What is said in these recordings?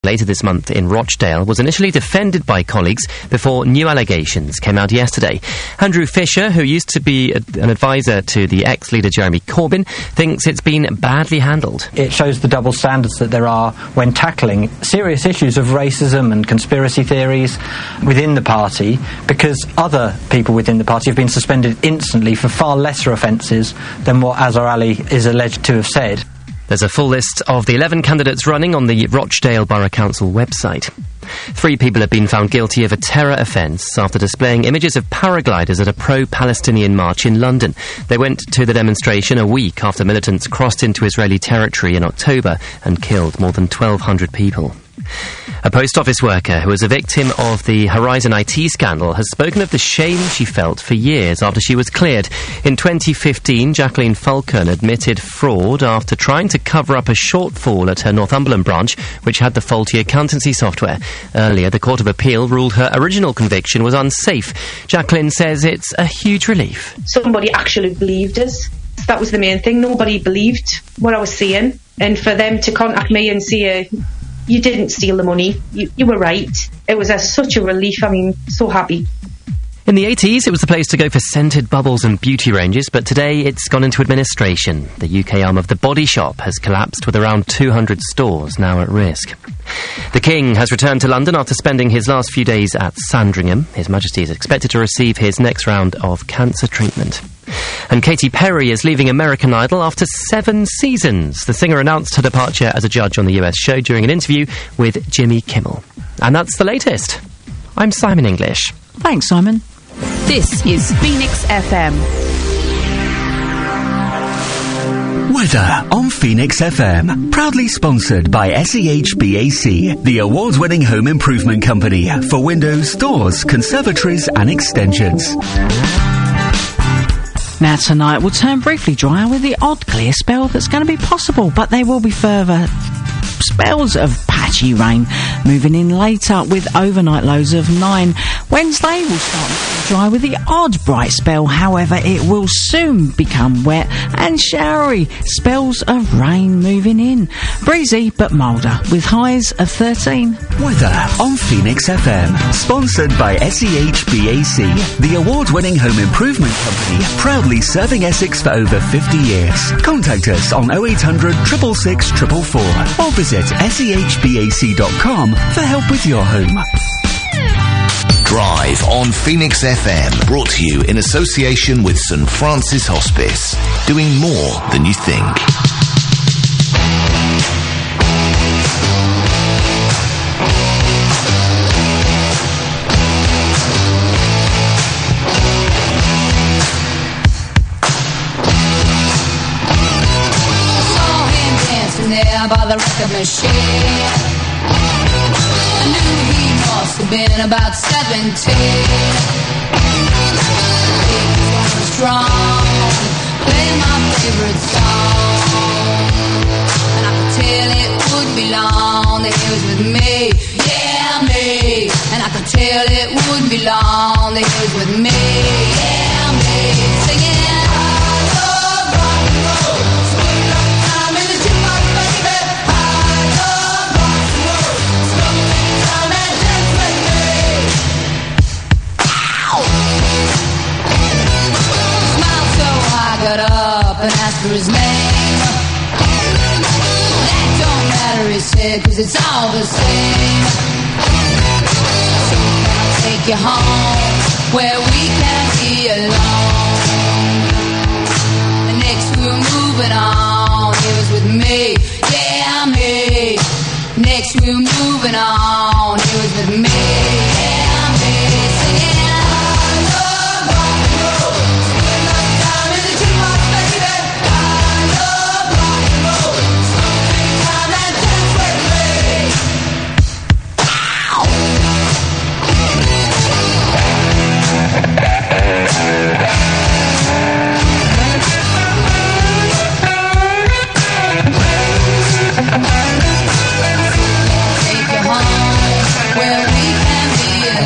later this month in Rochdale was initially defended by colleagues before new allegations came out yesterday. Andrew Fisher, who used to be an advisor to the ex-leader Jeremy Corbyn, thinks it's been badly handled. It shows the double standards that there are when tackling serious issues of racism and conspiracy theories within the party, because other people within the party have been suspended instantly for far lesser offences than what Azhar Ali is alleged to have said. There's a full list of the 11 candidates running on the Rochdale Borough Council website. 3 people have been found guilty of a terror offence after displaying images of paragliders at a pro-Palestinian march in London. They went to the demonstration a week after militants crossed into Israeli territory in October and killed more than 1,200 people. A post office worker who was a victim of the Horizon IT scandal has spoken of the shame she felt for years after she was cleared. In 2015, Jacqueline Falcon admitted fraud after trying to cover up a shortfall at her Northumberland branch, which had the faulty accountancy software. Earlier, the Court of Appeal ruled her original conviction was unsafe. Jacqueline says it's a huge relief. Somebody actually believed us. That was the main thing. Nobody believed what I was saying. And for them to contact me and say, you didn't steal the money, you were right. It was such a relief. I mean, so happy. In the 80s, it was the place to go for scented bubbles and beauty ranges, but today it's gone into administration. The UK arm of The Body Shop has collapsed, with around 200 stores now at risk. The King has returned to London after spending his last few days at Sandringham. His Majesty is expected to receive his next round of cancer treatment. And Katy Perry is leaving American Idol after 7 seasons. The singer announced her departure as a judge on the US show during an interview with Jimmy Kimmel. And that's the latest. I'm Simon English. Thanks, Simon. This is Phoenix FM. Weather on Phoenix FM. Proudly sponsored by SEHBAC, the award-winning home improvement company for windows, doors, conservatories and extensions. Now tonight will turn briefly dry with the odd clear spell that's going to be possible, but there will be further spells of patchy rain moving in later with overnight lows of 9. Wednesday will start dry with the odd bright spell, however it will soon become wet and showery. Spells of rain moving in. Breezy but milder with highs of 13. Weather on Phoenix FM. Sponsored by SEHBAC, the award-winning home improvement company proudly serving Essex for over 50 years. Contact us on 0800 666 444 or visit sehbac.com for help with your home. Drive on Phoenix FM, brought to you in association with St Francis Hospice, doing more than you think. I saw him dancing there by the record machine. I knew he must have been about 17. He was strong, playing my favorite song, and I could tell it wouldn't be long that he was with me, yeah, me. And I could tell it wouldn't be long that he was with me, yeah, me. Singing. Got up and asked for his name. That don't matter, he said, 'cause it's all the same. So I'll take you home where we can't be alone. And next we were moving on. He was with me, yeah, me. Next we were moving on. He was with me, yeah, me. Singing. Take you home where we can be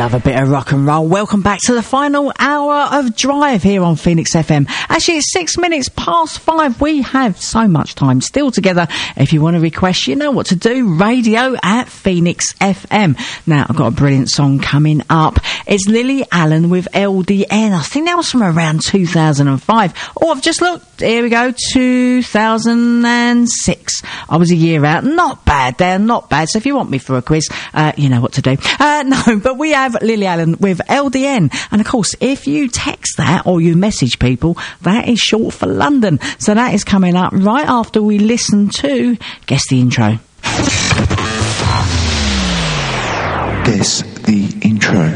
love a bit of rock and roll. Welcome back to the final hour of Drive here on Phoenix FM. Actually, it's 6 minutes past 5. We have so much time still together. If you want to request, you know what to do. Radio at Phoenix FM. Now, I've got a brilliant song coming up. It's Lily Allen with LDN. I think that was from around 2005. Oh, I've just looked. Here we go. 2006. I was a year out. Not bad there. Not bad. So if you want me for a quiz, you know what to do. No, but we have Lily Allen with LDN. And of course, if you text that or you message people, that is short for London. So that is coming up right after we listen to Guess the Intro. Guess the Intro.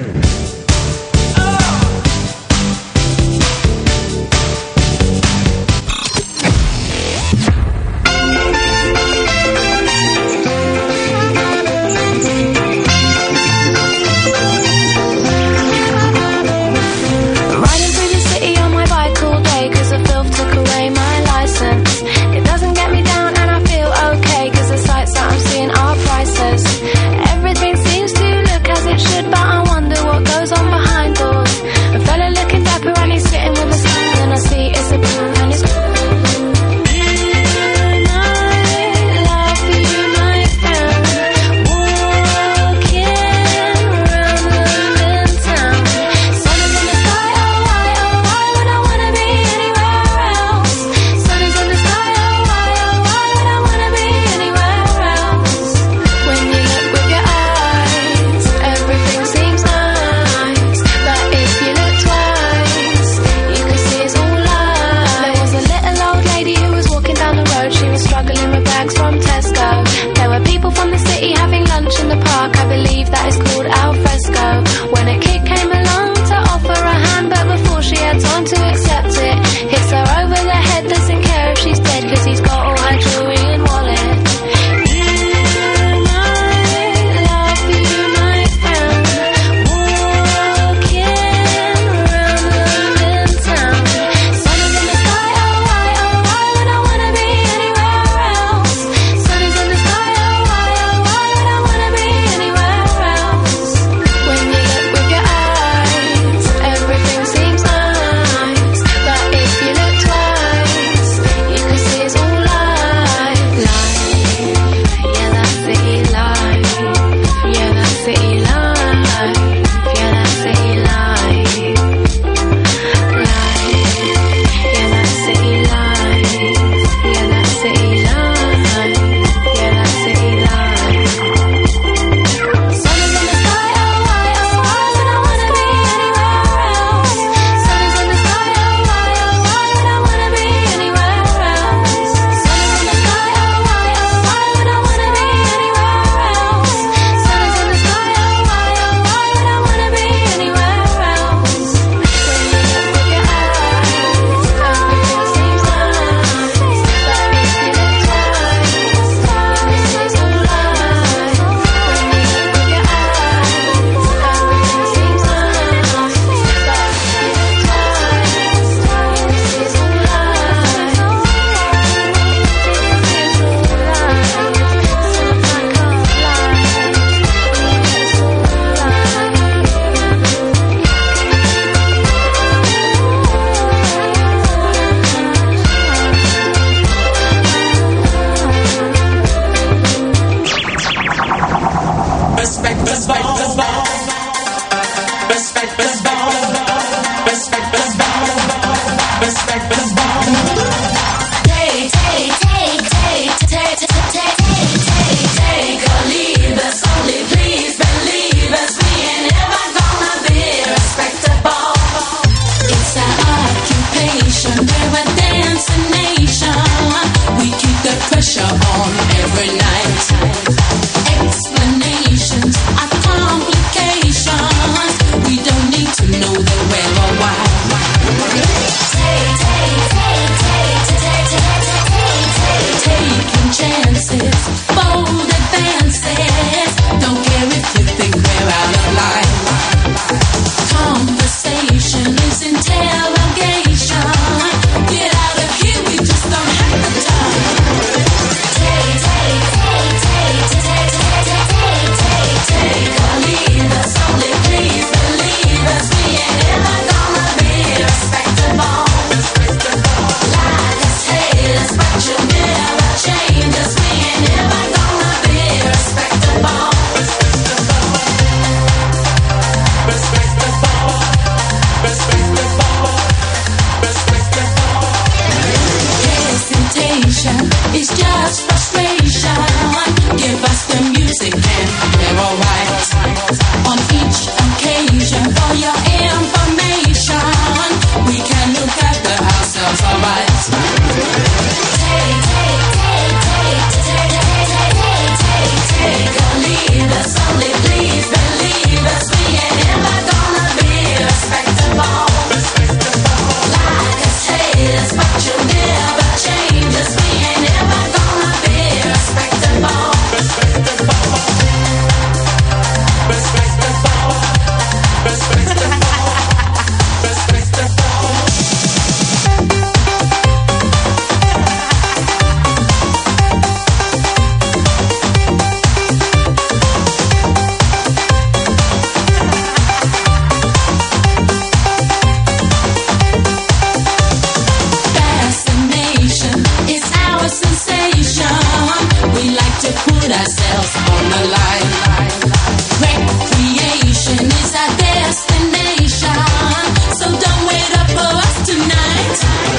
Everything seems to look as it should, but I wonder what goes on behind doors. A fella looking dapper and he's sitting with a smile, and I see it's a blue and it's from the city having lunch in the park. I believe that is called al fresco. When a kid came along to offer a hand, but before she had time to accept it, hits her over the head, doesn't care if she's dead, cause he's got all her jewelry and wallet. Take to put ourselves on the line. Recreation is our destination, so don't wait up for us tonight.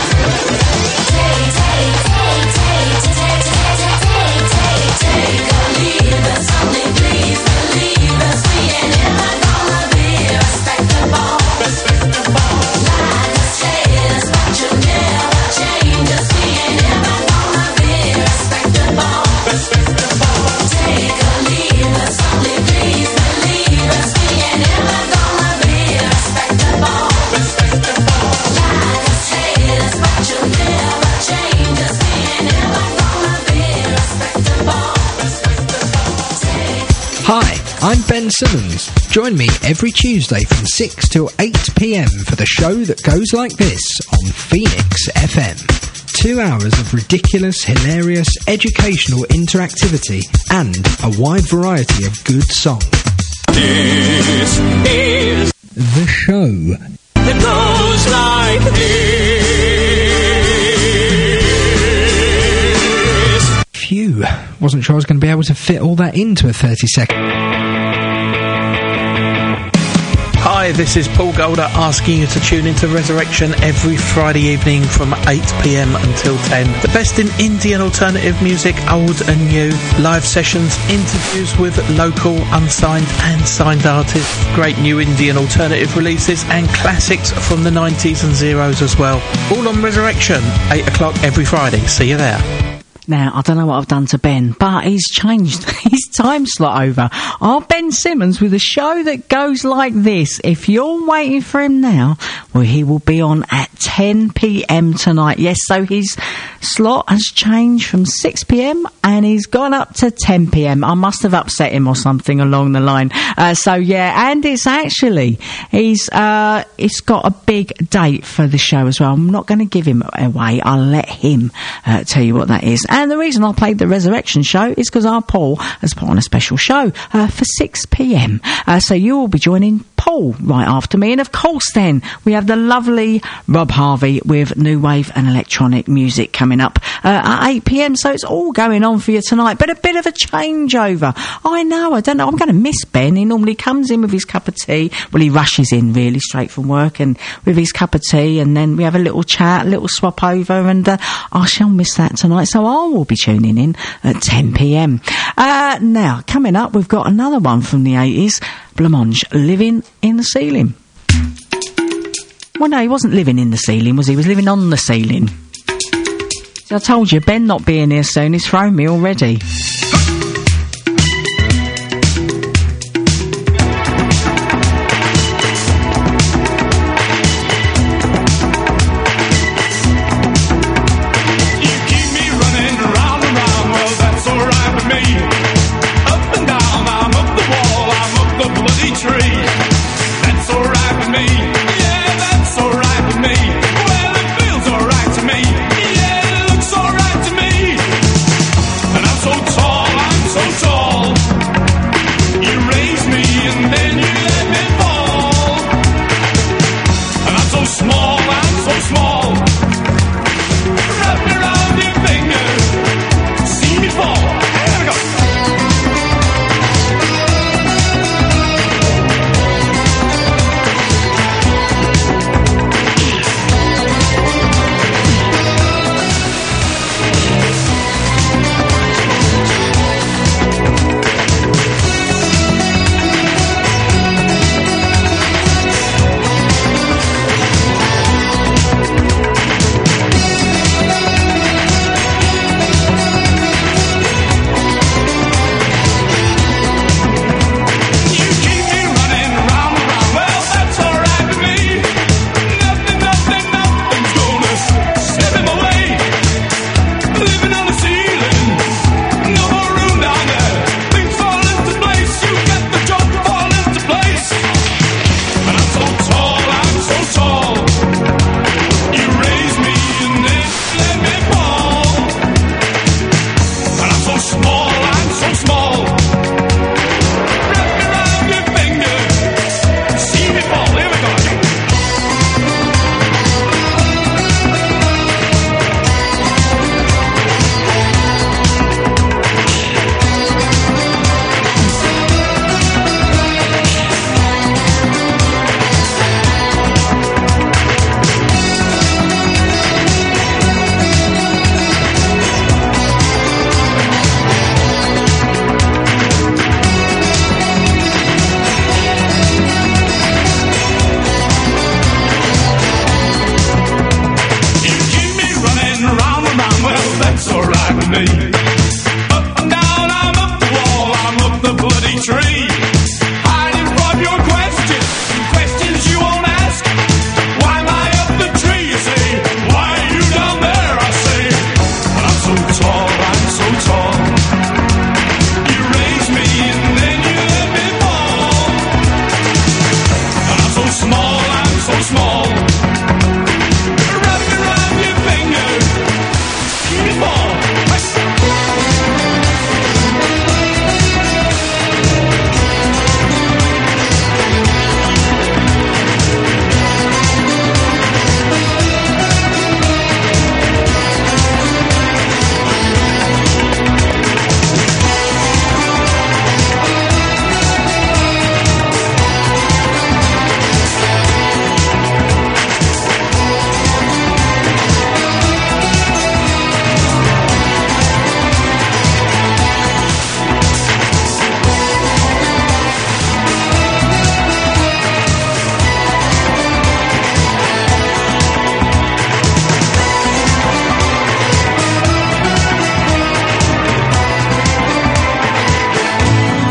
Take or leave us, only please believe us. We ain't ever gonna be respectable. Like a status, but you'll never change us. We ain't ever gonna be respectable. Take or leave us, only please believe us. We ain't ever gonna be respectable. Like a status, but you'll never change us. We ain't ever gonna be respectable. Hi, I'm Ben Simmons. Join me every Tuesday from 6 till 8 p.m. for the show that goes like this on Phoenix FM. 2 hours of ridiculous, hilarious, educational interactivity and a wide variety of good songs. This is the show that goes like this. Phew, wasn't sure I was going to be able to fit all that into a 30-second. Hi, this is Paul Golder asking you to tune into Resurrection every Friday evening from 8 p.m. until 10. The best in indie and alternative music, old and new, live sessions, interviews with local, unsigned and signed artists, great new indie and alternative releases and classics from the 90s and zeros as well. All on Resurrection, 8 o'clock every Friday. See you there. Now, I don't know what I've done to Ben, but he's changed his time slot over. Our Ben Simmons with a show that goes like this. If you're waiting for him now, well, he will be on at 10 p.m. tonight. Yes, so his slot has changed from 6 p.m. and he's gone up to 10 p.m. I must have upset him or something along the line. So, yeah, and it's actually, it's got a big date for the show as well. I'm not going to give him away. I'll let him tell you what that is. And the reason I played the Resurrection show is because our Paul has put on a special show for 6 p.m. So you will be joining Paul right after me. And of course then, we have the lovely Rob Harvey with new wave and electronic music coming up at 8 p.m. So it's all going on for you tonight. But a bit of a changeover. I know, I don't know. I'm going to miss Ben. He normally comes in with his cup of tea. Well, he rushes in really straight from work and with his cup of tea. And then we have a little chat, a little swap over. And I shall miss that tonight. So I will be tuning in at 10 p.m. Now, coming up, we've got another one from the 80s. Blancmange, Living in the Ceiling. Well, no, he wasn't living in the ceiling, was he? He was living on the ceiling. See, I told you, Ben not being here soon, he's thrown me already. So tall.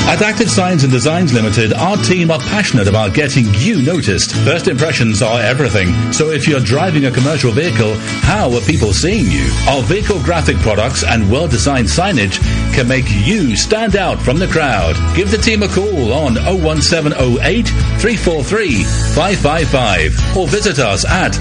At Active Signs and Designs Limited, our team are passionate about getting you noticed. First impressions are everything, so if you're driving a commercial vehicle, how are people seeing you? Our vehicle graphic products and well-designed signage can make you stand out from the crowd. Give the team a call on 01708 343 555 or visit us at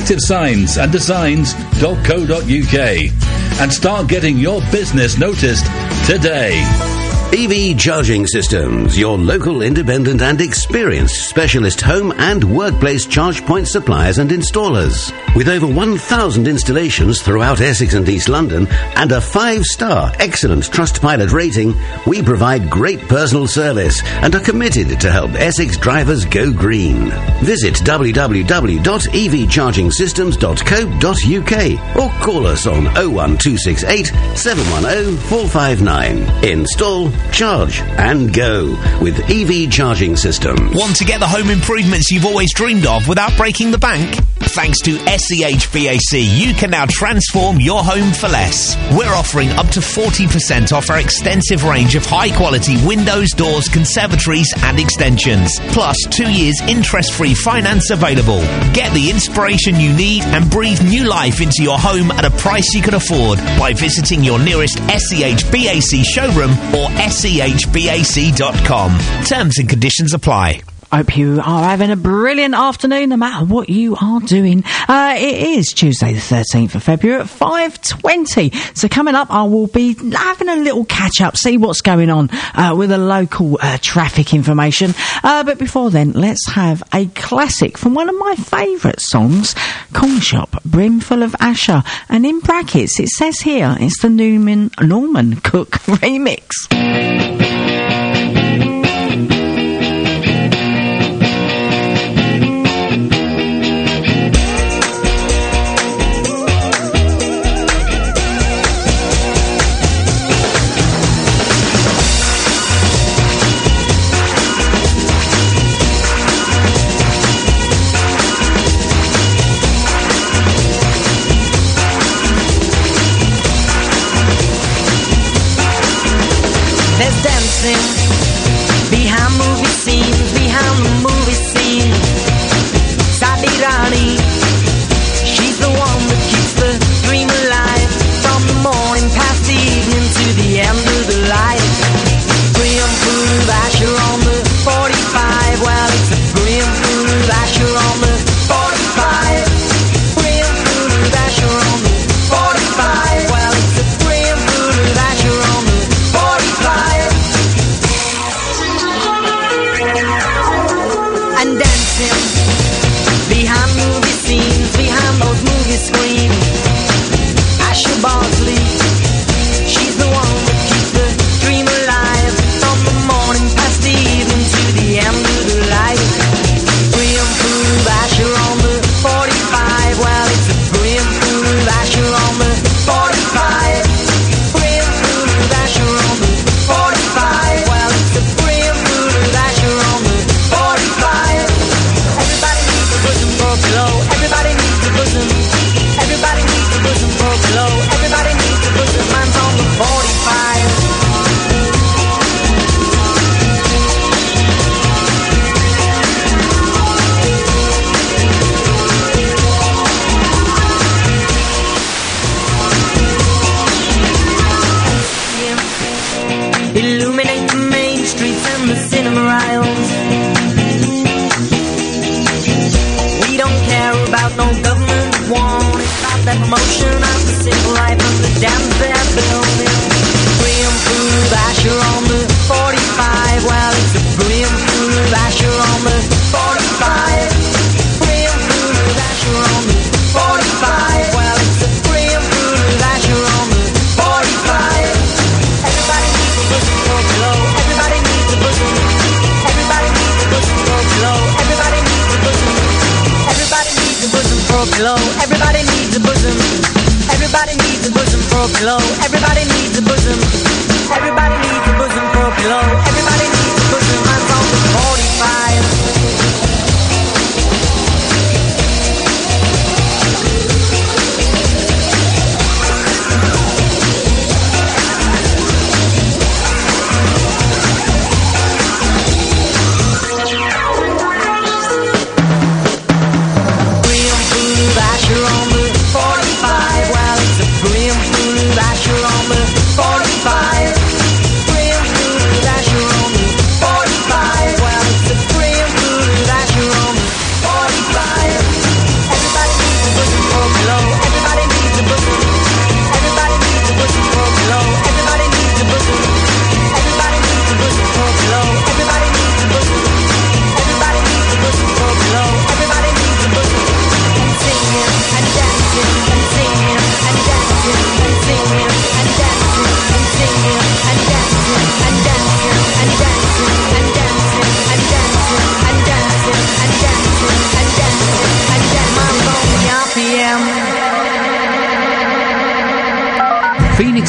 activesignsanddesigns.co.uk and start getting your business noticed today. EV Charging Systems, your local independent and experienced specialist home and workplace charge point suppliers and installers. With over 1,000 installations throughout Essex and East London and a 5-star excellent Trustpilot rating, we provide great personal service and are committed to help Essex drivers go green. Visit www.evchargingsystems.co.uk or call us on 01268 710 459. Install, charge and go with EV Charging Systems. Want to get the home improvements you've always dreamed of without breaking the bank? Thanks to SEHBAC, you can now transform your home for less. We're offering up to 40% off our extensive range of high-quality windows, doors, conservatories and extensions. Plus 2 years interest-free finance available. Get the inspiration you need and breathe new life into your home at a price you can afford by visiting your nearest SEHBAC showroom or SEHBAC.com. Terms and conditions apply. Hope you are having a brilliant afternoon, no matter what you are doing. It is Tuesday the 13th of February at 5:20. So coming up, I will be having a little catch-up, see what's going on with the local traffic information. But before then, let's have a classic from one of my favourite songs, Corn Shop, Brimful of Asher. And in brackets, it says here, it's the Norman Cook remix. There's dancing behind movie scenes, behind the movie scene. Sadi Rani, she's the one that keeps the dream alive. From the morning past the evening to the end of the light. Brimful of Asher on the 45. Well, it's a brimful of Asher on the 45. Brimful of Asher on the 45. Well, it's a brimful of Asher on the 45. And dancing behind movie scenes, behind those movie screens. Asher Barsley, she's the one that keeps the dream alive. From the morning past the evening to the end of the light. Brimful of Asher on the 45. Well, it's a brimful of Asher on the 45. Brimful of Asher on the 45. Well, it's a brimful of Asher on the 45. Everybody needs a bosom for a pillow. Everybody needs a bosom. Everybody needs a bosom for a pillow. Everybody needs a bosom. Mine's on the 45. Illuminate the main streets and the cinema aisles. We don't care about no government want. It's about that promotion of the simple life of the dams they're building. Brimful of Asher on the 45. Well, it's a brimful of Asher on the 45. Brimful of Asher on the 45. Well, it's a brimful of Asher on the 45. Everybody needs a bosom for a pillow. Everybody needs a bosom. Everybody needs a bosom for a pillow. Everybody needs a bosom. Everybody needs a bosom for a pillow. Everybody needs a bosom. Everybody needs a bosom for a pillow. Everybody needs a bosom. Everybody needs a bosom for a pillow. Everybody needs a bosom. Mine's on the 45.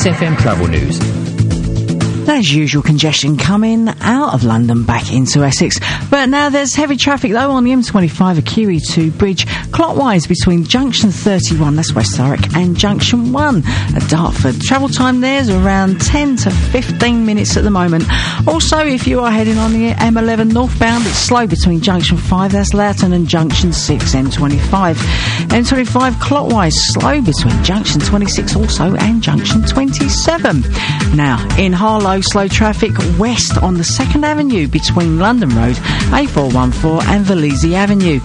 Phoenix FM travel news. As usual, congestion coming out of London back into Essex. But now there's heavy traffic, though, on the M25 Akiri Bridge, clockwise between Junction 31, that's West Thurrock, and Junction 1 at Dartford. Travel time there's around 10 to 15 minutes at the moment. Also, if you are heading on the M11 northbound, it's slow between Junction 5, that's Loughton, and Junction 6, M25. M25 clockwise, slow between Junction 26 also and Junction 27. Now, in Harlow, slow traffic west on the 2nd Avenue between London Road, A414, and Valese Avenue,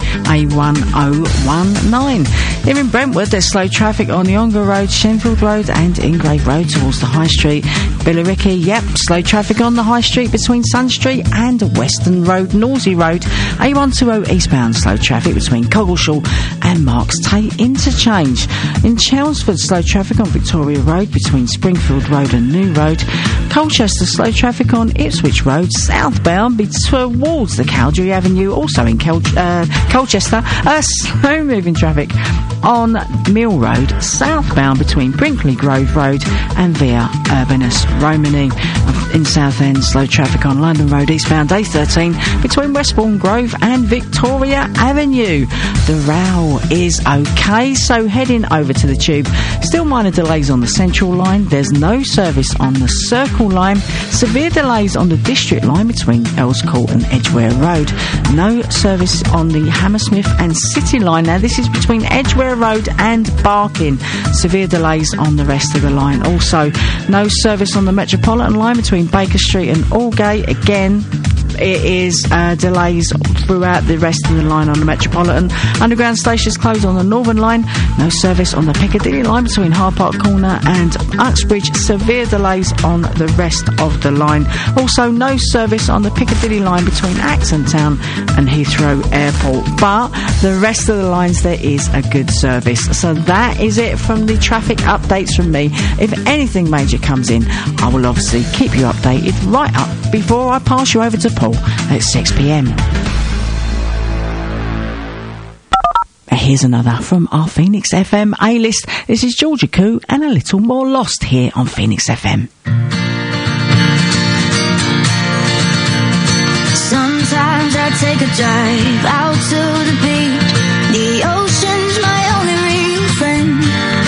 A1019. Here in Brentwood, there's slow traffic on the Ongar Road, Shenfield Road, and Ingrave Road towards the High Street. Billericay, yep, slow traffic on the High Street between Sun Street and Western Road, Norsey Road. A120 eastbound, slow traffic between Coggleshall and Marks Tate Interchange. In Chelmsford, slow traffic on Victoria Road between Springfield Road and New Road. Colchester, slow traffic on Ipswich Road, southbound towards the Cowdrey Avenue. Also in Colchester, slow moving traffic on Mill Road, southbound between Brinkley Grove Road and Via Urbanus Romani. In Southend, slow traffic on London Road, eastbound A13 between Westbourne Grove and Victoria Avenue. The Row is okay, so heading over to the Tube. Still minor delays on the Central Line. There's no service on the Circle Line. Severe delays on the District Line between Earls Court and Edgware Road. No service on the Hammersmith and City Line. Now, this is between Edgware Road and Barking. Severe delays on the rest of the line. Also, no service on the Metropolitan Line between Baker Street and Aldgate. Again, it is delays throughout the rest of the line on the Metropolitan. Underground stations closed on the Northern Line. No service on the Piccadilly Line between Hyde Park Corner and Uxbridge. Severe delays on the rest of the line. Also, no service on the Piccadilly Line between Acton Town and Heathrow Airport. But the rest of the lines, there is a good service. So that is it from the traffic updates from me. If anything major comes in, I will obviously keep you updated right up before I pass you over to Paul at 6 p.m. Here's another from our Phoenix FM A-list. This is Georgia Koo and A Little More Lost here on Phoenix FM. Sometimes I take a drive out to the beach. The ocean's my only real friend.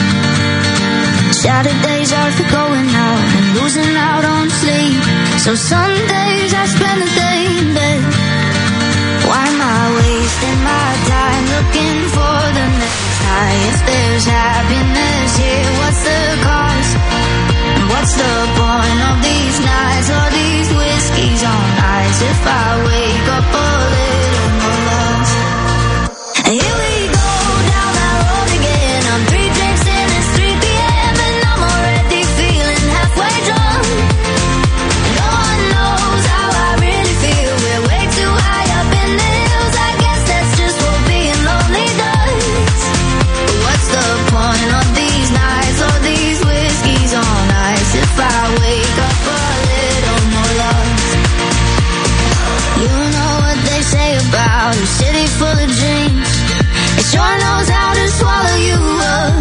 Saturdays are for going out and losing out on sleep. So some days I spend the day in bed. Why am I wasting my time looking for the next high? If there's happiness here, what's the cost? And what's the point of these nights or these whiskeys on ice? If I wake up a little more lost. And here we go down that road again. I'm 3 drinks in, it's 3 p.m. and I'm already feeling halfway drunk. No one knows how I really feel. We're way too high up in the hills. I guess that's just what being lonely does. But what's the point of these nights or these whiskeys on ice? If I wake up a little more lost. You know what they say about a city full of dreams. It sure knows how to swallow you up.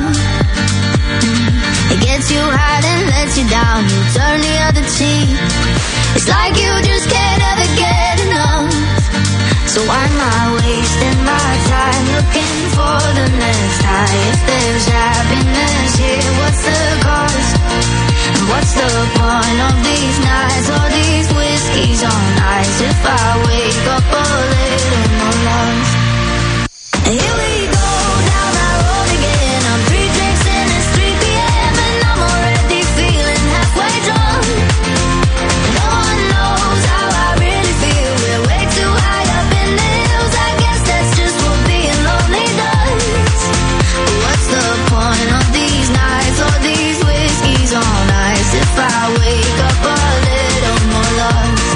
It gets you high and lets you down. You turn the other cheek. It's like you just can't ever get enough. So why am I wasting my time looking for the next high? If there's happiness here, what's the cost? And what's the point of these nights or these whiskeys on ice? If I wake up a little more lost. And here we go down that road again. I'm 3 drinks in, it's 3 p.m. and I'm already feeling halfway drunk. No one knows how I really feel. We're way too high up in the hills. I guess that's just what being lonely does. But what's the point of these nights or these whiskeys on ice? If I wake up a little more lost.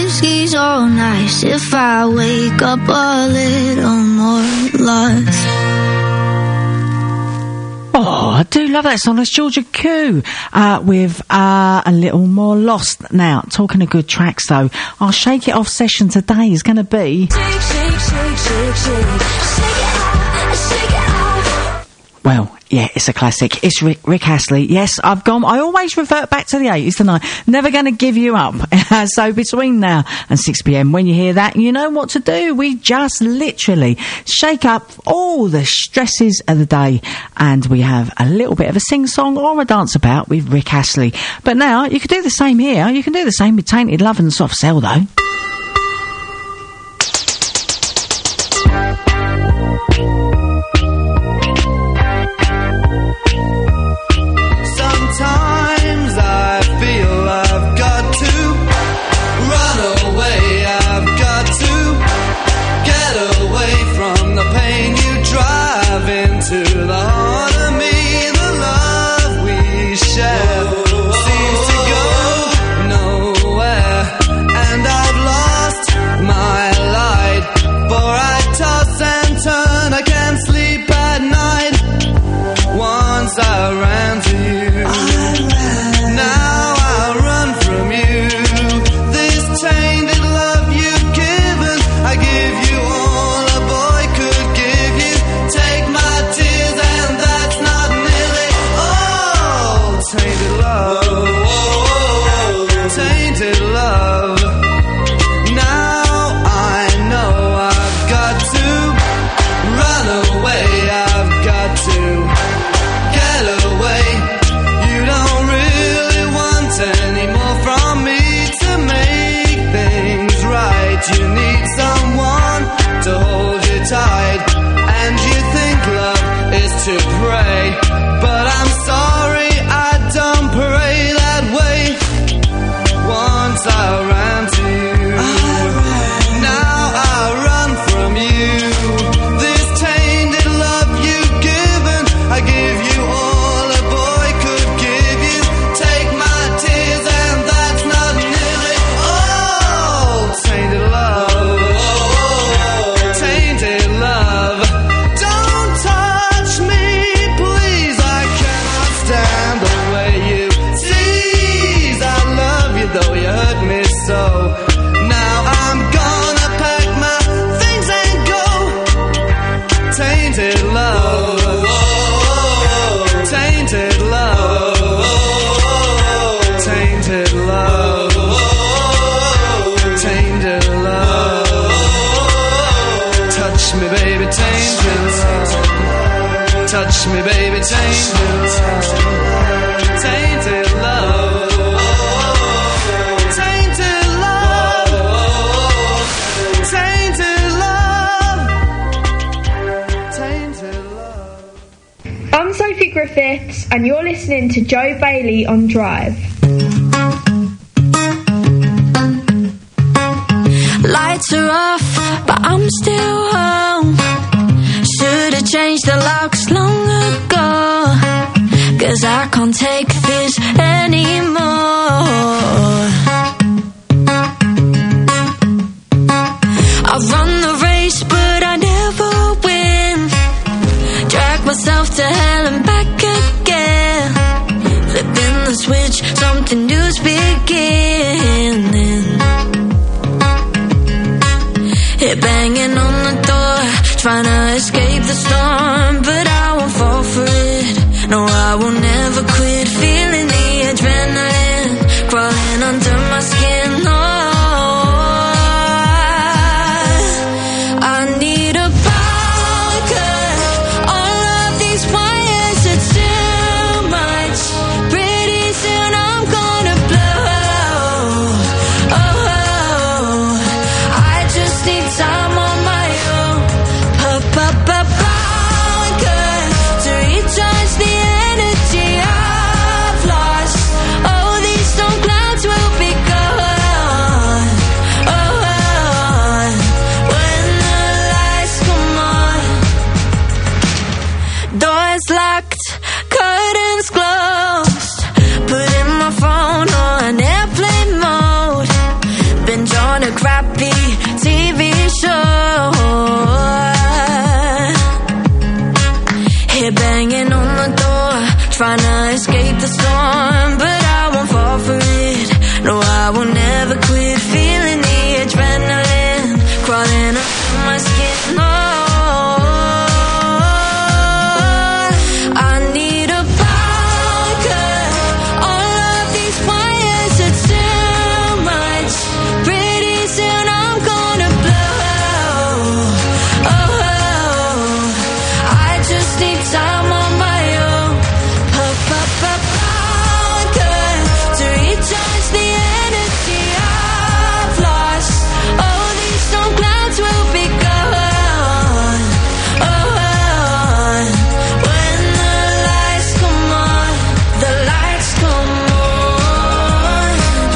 whiskey's all nice if I wake up a little more lost. Oh, I do love that song. That's Georgia Koo with A Little More Lost. Now, talking of good tracks, though, our Shake It Off session today is going to be... Shake, shake, shake, shake, shake. Shake it off, shake it off. Well, yeah, it's a classic. It's Rick Astley. Yes, I always revert back to the 80s, don't I? Never going to give you up. So between now and 6pm, when you hear that, you know what to do. We just literally shake up all the stresses of the day, and we have a little bit of a sing-song or a dance about with Rick Astley. But now, you can do the same here. You can do the same with Tainted Love and Soft Cell, though. Touch me, baby, tainted love, tainted love, tainted love, tainted love. I'm Sophie Griffiths, and you're listening to Joe Bailey on Drive. Lights are off, but I'm still home. Should've changed the locks long ago, 'cause I can't take this anymore. I run the race, but I never win. Drag myself to hell and back again. Flipping the switch, something new's beginning. Hit banging on the door, trying to escape the storm, but I won't fall for it. No, I will never quit. on a crappy TV show. Here banging on the door, trying to escape the storm, but I won't fall for it. No, I will never quit feeling the adrenaline crawling up my skin. Oh, I need a bunker. All of these wires are too much. Pretty soon I'm gonna blow. Oh, I just need time on my own. Bunker to recharge the energy I've lost. Oh, these storm clouds will be gone. Oh, when the lights come on, the lights come on.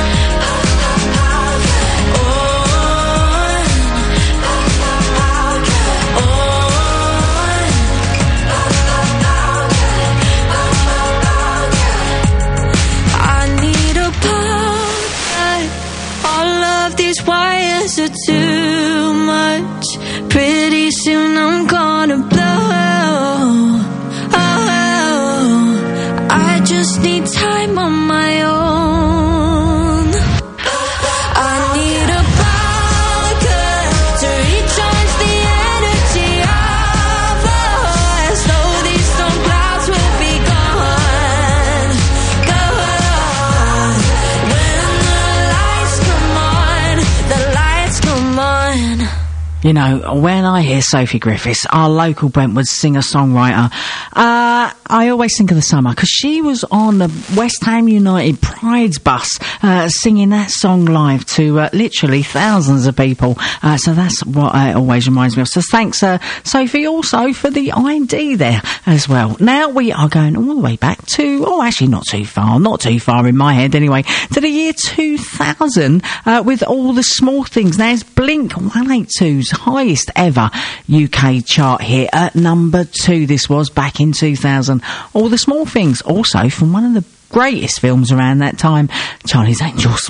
I need a power. All of these wires are too much. Pretty soon I'm gonna blow. Oh, I just need time on my own. I need a bunker to recharge the energy I've lost. Oh, these storm clouds will be gone. Gone. When the lights come on, the lights come on. You know, when I hear Sophie Griffiths, our local Brentwood singer-songwriter, I always think of the summer, because she was on the West Ham United Pride's bus, singing that song live to literally thousands of people. So that's what it always reminds me of. So thanks, Sophie, also for the ID there as well. Now we are going all the way back to, actually not too far in my head anyway, to the year 2000, with All the Small Things. Now it's Blink 182's highest ever UK chart hit at number 2. This was back in 2000. All the Small Things, also from one of the greatest films around that time, Charlie's Angels.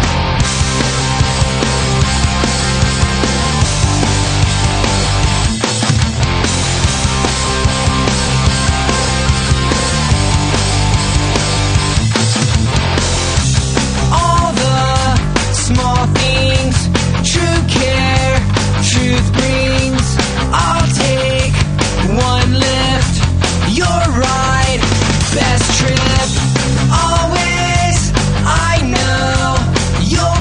All the small things, true care, truth brings. I'll take one lift, you're right, best trip. Always, I know you're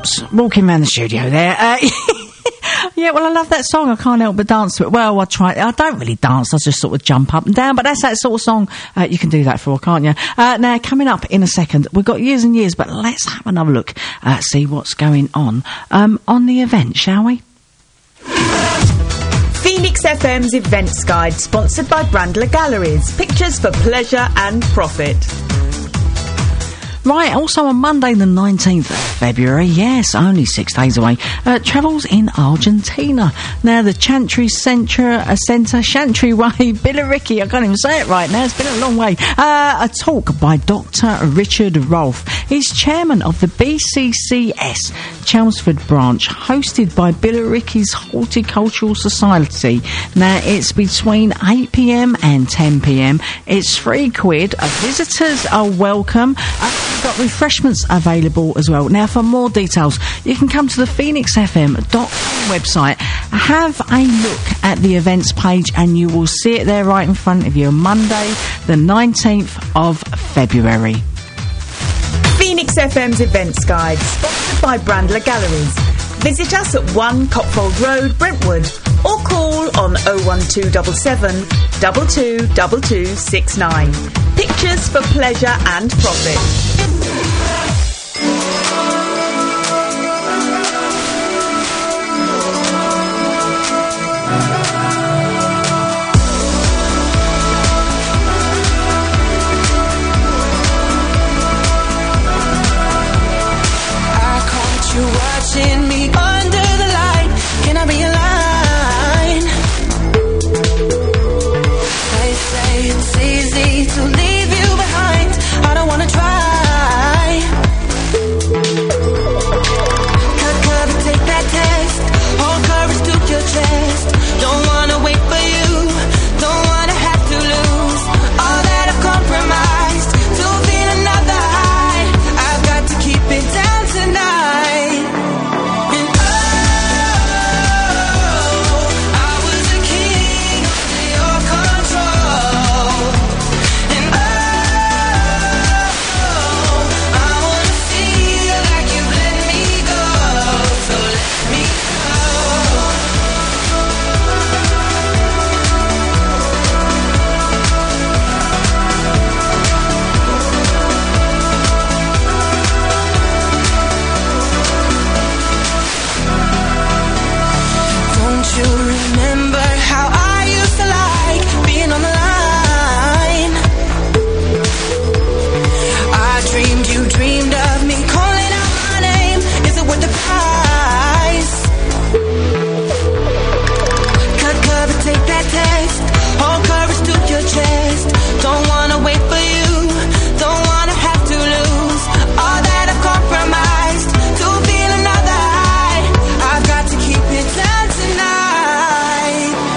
Watts walking around the studio there. Yeah, well, I love that song. I can't help but dance to it. Well, I try. I don't really dance. I just sort of jump up and down. But that's that sort of song you can do that for, can't you? Now, coming up in a second, we've got years and years, but let's have another look, see what's going on the event, shall we? Phoenix FM's Events Guide, sponsored by Brandler Galleries. Pictures for pleasure and profit. Right, also on Monday the 19th of February, yes, only 6 days away, travels in Argentina. Now, the Chantry Centre, Chantry Way, Billericay, I can't even say it right now, it's been a long way. A talk by Dr. Richard Rolfe. He's chairman of the BCCS Chelmsford branch, hosted by Billericay's Horticultural Society. Now, it's between 8 p.m. and 10 p.m. It's £3. Visitors are welcome. We've got refreshments available as well. Now, for more details, you can come to the phoenixfm.com website, have a look at the events page, and you will see it there right in front of you. Monday, the 19th of February. Phoenix FM's Events Guide, sponsored by Brandler Galleries. Visit us at 1 Copfold Road, Brentwood, or call on 01277 222269. Pictures for pleasure and profit. Watching me under the light, can I be a line? They say it's easy to leave you behind. I don't wanna try. Cut cover, take that test. Hold courage to your chest. Don't wanna wait for you. Don't wanna have to lose all that I've compromised to feel another high. I've got to keep it down tonight. You remember how I used to like being on the line? I dreamed you dreamed of me calling out my name. Is it worth the price? Cut cover, take that test. Hold courage to your chest. Don't wanna wait for you. Don't wanna have to lose all that I've compromised to feel another high. I've got to keep it down tonight.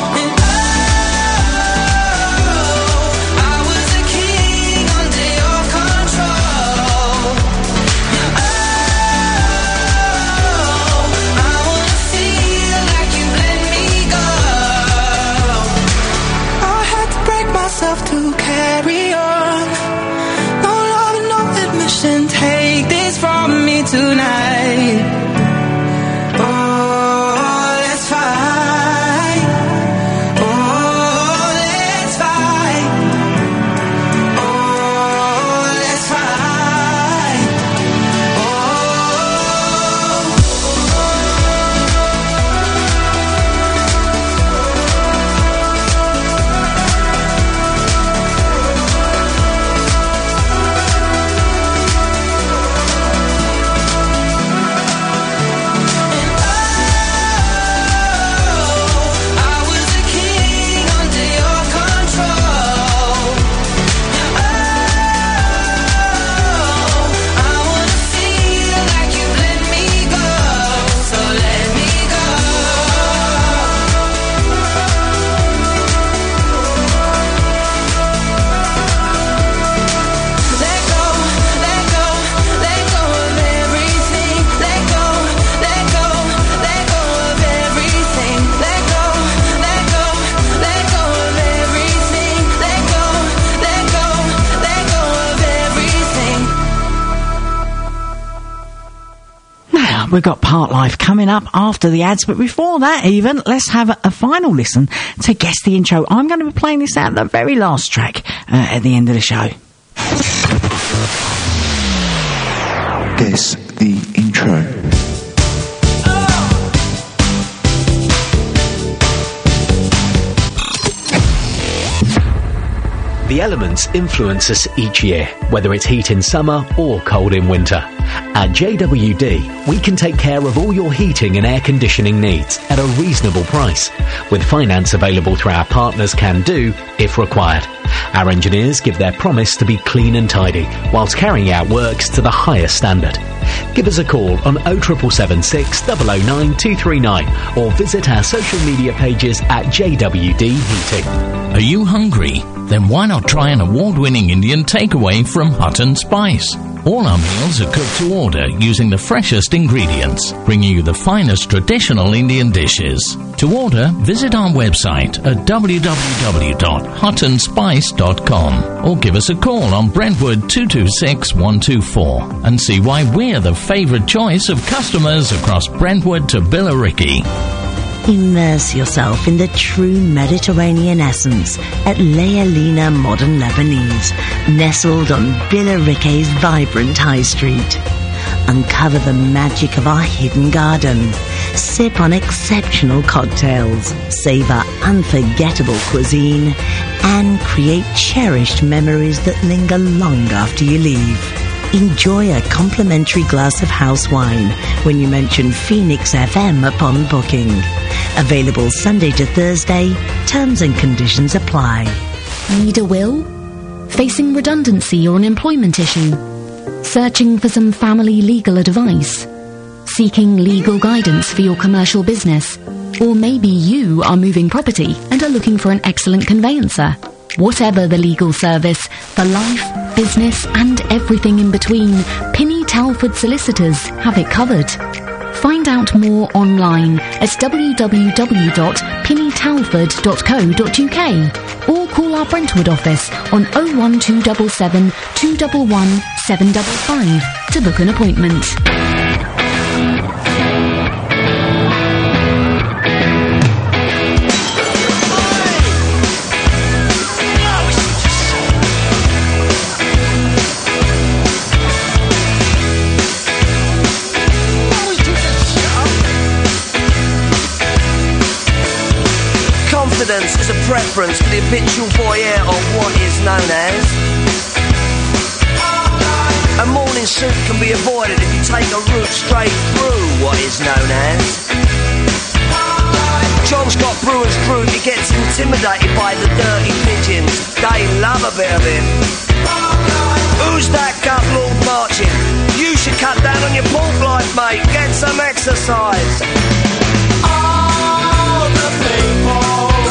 We've got Part Life coming up after the ads, but before that even, let's have a final listen to Guess the Intro. I'm going to be playing this out, the very last track, at the end of the show. Guess the Intro. The elements influence us each year, whether it's heat in summer or cold in winter. At JWD, we can take care of all your heating and air conditioning needs at a reasonable price, with finance available through our partners Can Do if required. Our engineers give their promise to be clean and tidy, whilst carrying out works to the highest standard. Give us a call on 07776 009 239 or visit our social media pages at JWD Heating. Are you hungry? Then why not try an award-winning Indian takeaway from Hut and Spice? All our meals are cooked to order using the freshest ingredients, bringing you the finest traditional Indian dishes. To order, visit our website at www.hutandspice.com or give us a call on Brentwood 226 124 and see why we're the favourite choice of customers across Brentwood to Billericay. Immerse yourself in the true Mediterranean essence at Lealina Modern Lebanese, nestled on Billericay's vibrant high street. Uncover the magic of our hidden garden. Sip on exceptional cocktails, savour unforgettable cuisine, and create cherished memories that linger long after you leave. Enjoy a complimentary glass of house wine when you mention Phoenix FM upon booking. Available Sunday to Thursday. Terms and conditions apply. Need a will? Facing redundancy or an employment issue? Searching for some family legal advice? Seeking legal guidance for your commercial business? Or maybe you are moving property and are looking for an excellent conveyancer. Whatever the legal service, for life, business and everything in between, Pinny Talford Solicitors have it covered. Find out more online at www.pinnytalford.co.uk or call our Brentwood office on 01277 211 755 to book an appointment. Confidence is a preference for the habitual voyeur of what is known as. A morning suit can be avoided if you take a route straight through what is known as. John Scott Brewer's group, he gets intimidated by the dirty pigeons. They love a bit of him. Who's that gut lord marching? You should cut down on your pork life, mate. Get some exercise. All the people.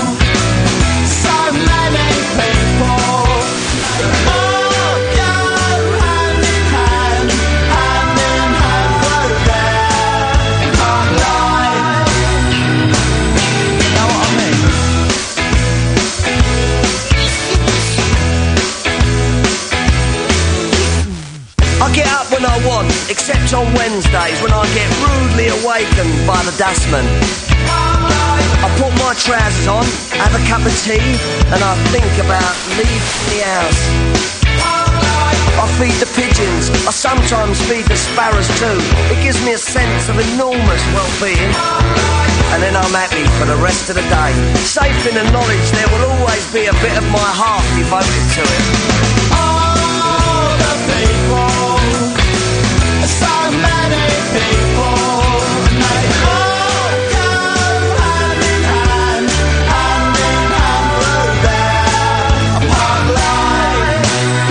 When I want, except on Wednesdays when I get rudely awakened by the dustman. I put my trousers on, have a cup of tea, and I think about leaving the house. I feed the pigeons, I sometimes feed the sparrows too. It gives me a sense of enormous well-being. And then I'm happy for the rest of the day, safe in the knowledge there will always be a bit of my heart devoted to it. All the people. So many people, they all go hand in hand through their park life.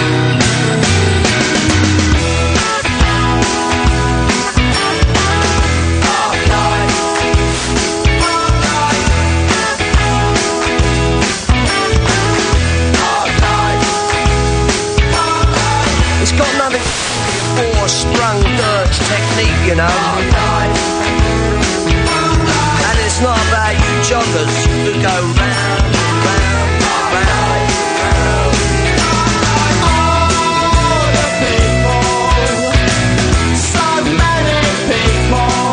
It's got nothing for sprung dirt technique, you know. And it's not about you joggers who go round, round, round, round. All the people, so many people.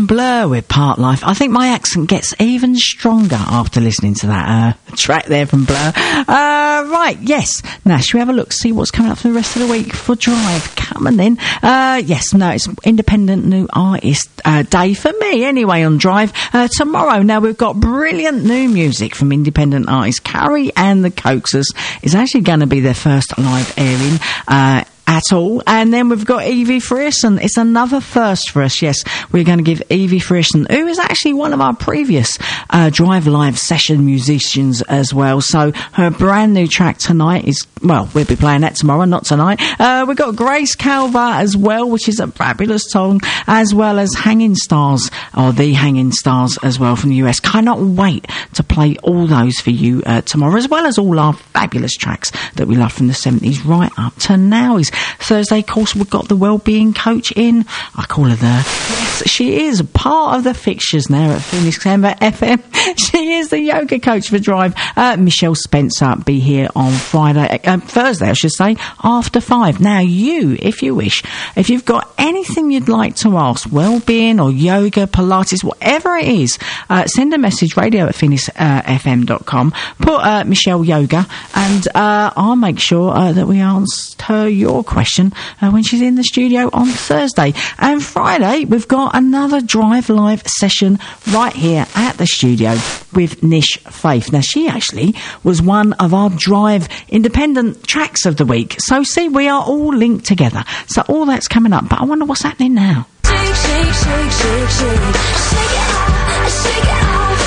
Blur with Part Life. I think my accent gets even stronger after listening to that track there from Blur. Right, yes. Now, should we have a look, see what's coming up for the rest of the week for Drive? Coming in. Yes, no, it's Independent New Artist Day for me, anyway, on Drive. Tomorrow, now, we've got brilliant new music from independent artist Carrie and the Coaxers. It's actually going to be their first live airing at all. And then we've got Evie Frierson. It's another first for us, yes. We're going to give Evie Frierson, who is actually one of our previous Drive Live session musicians as well. So her brand new track tonight is, well, we'll be playing that tomorrow, not tonight. We've got Grace Calva as well, which is a fabulous song, as well as Hanging Stars, or The Hanging Stars as well from the US. Cannot wait to play all those for you tomorrow, as well as all our fabulous tracks that we love from the 70s right up to now. Is Thursday, of course, we've got the wellbeing coach in. I call her yes, she is part of the fixtures now at Phoenix FM. She is the yoga coach for Drive. Michelle Spencer be here on Thursday, I should say, after 5. Now, you, if you wish, if you've got anything you'd like to ask, wellbeing or yoga, Pilates, whatever it is, send a message, radio@phoenixfm.com, put Michelle Yoga, and I'll make sure that we answer her your question when she's in the studio on Thursday. And Friday, we've got another Drive Live session right here at the studio with Nish Faith. Now, she actually was one of our Drive independent tracks of the week. So, see, we are all linked together. So, all that's coming up. But I wonder what's happening now. Shake, shake, shake, shake, shake. Shake it off, shake it off.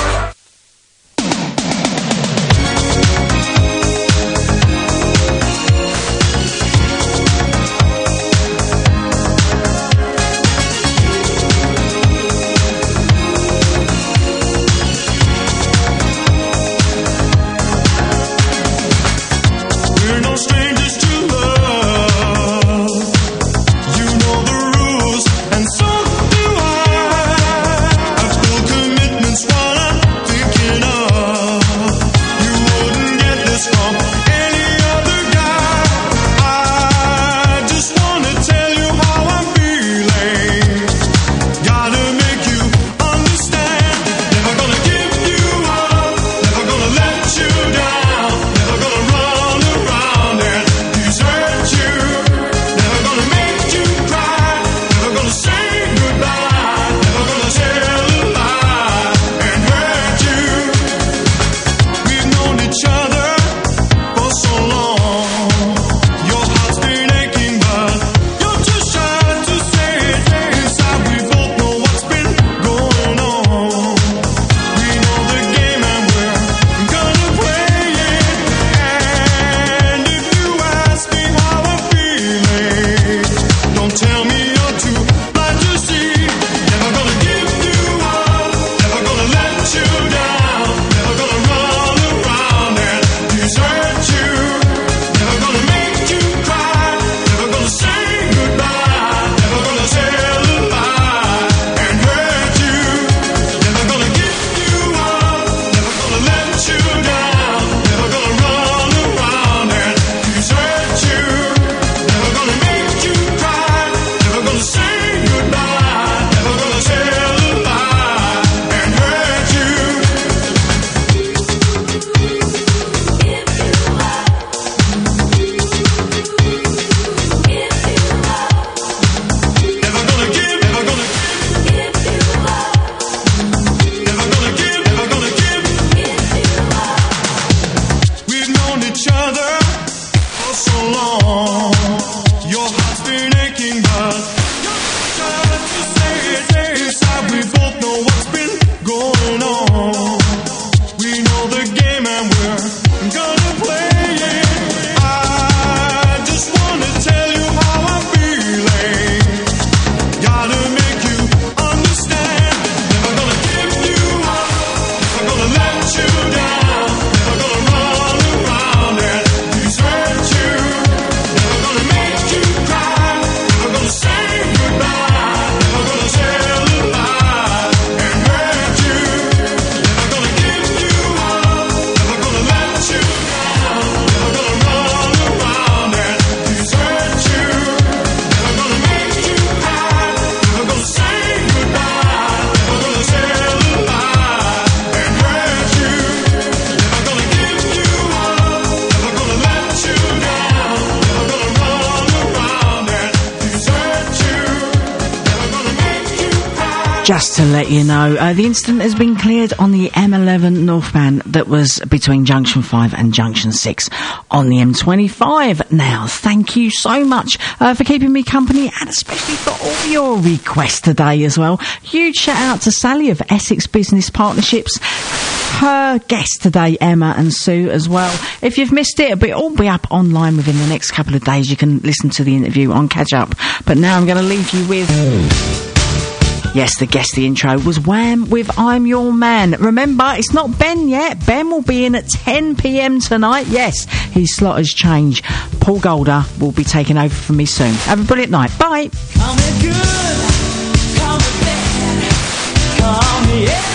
Strangers to love, you know the rules, and so do I. Just to let you know, the incident has been cleared on the M11 northbound that was between Junction 5 and Junction 6 on the M25. Now, thank you so much for keeping me company, and especially for all your requests today as well. Huge shout out to Sally of Essex Business Partnerships, her guests today, Emma and Sue as well. If you've missed it, it'll all be up online within the next couple of days. You can listen to the interview on Catch Up. But now I'm going to leave you with... Yes, the guest, the intro, was Wham with I'm Your Man. Remember, it's not Ben yet. Ben will be in at 10 p.m. tonight. Yes, his slot has changed. Paul Golder will be taking over from me soon. Have a brilliant night. Bye. Call me good, call me bad, call me